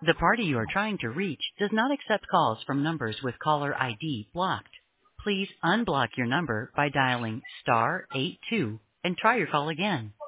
The party you are trying to reach does not accept calls from numbers with caller ID blocked. Please unblock your number by dialing *82 and try your call again.